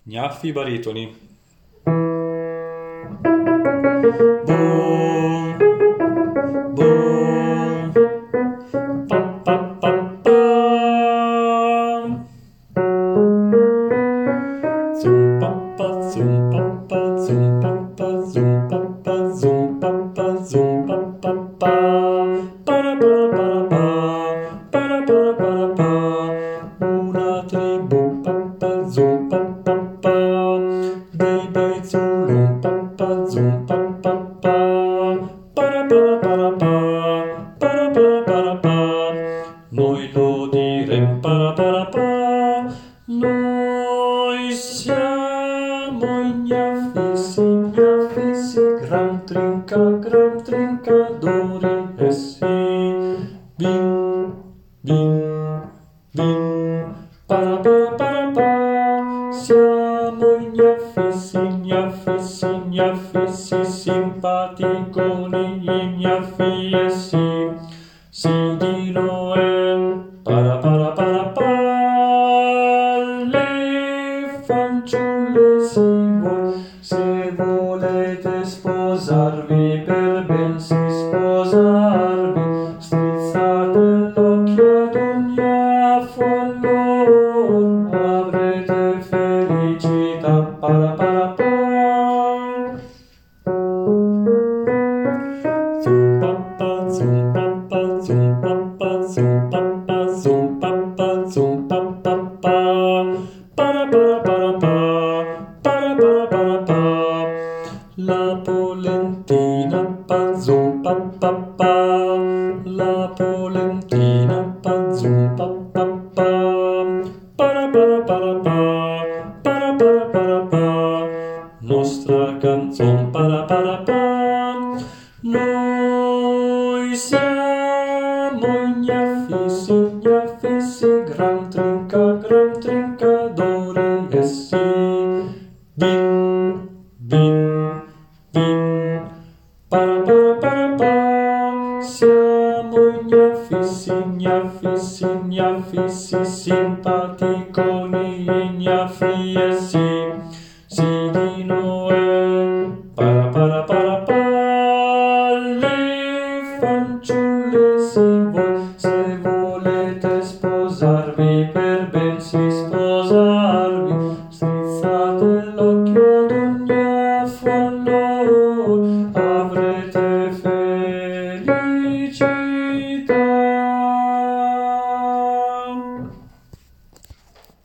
Gnaffi baritoni. Boom, boom, pa pa pa pam. Zum pa pa zum pa pa zum pa pa zum pa pa zum pa pa zum pa pa pa. Para para pa, para para pa. Una tribù pa pa zum pa pa pa. Dei bei zulum pa pa zum pa pa pa. Para para pa, para pa. Noi lo direm para pa. Noi siamo ignafissi, gran trincadori essi. Bing, bing, bing, para pa. Siamo ignafissi, simpaticoni ignaffi essi. Sì di Noel, para pa. Le fanciulle se volete sposarvi, per ben si sposarvi, strizzate l'occhio ad un gnafo, allora avrete felicità, para pa. Zum pa pa zum pa pa zum pa pa zum pa pa zum pa pa zum pa pa pa. Para pa, para pa. La polentina pa zum pa pa pa. La polentina pa zum pa pa pa. Para pa, para pa. Nostra canzon para pa. Noi siamo ignafissi, gran trincadori essi. Bing, bing, bing, para pa. Siamo ignafissi, simpaticoni ignaffi essi. Sì di Noel, para pa. Le fanciulle se volete sposarvi, per ben si sposa.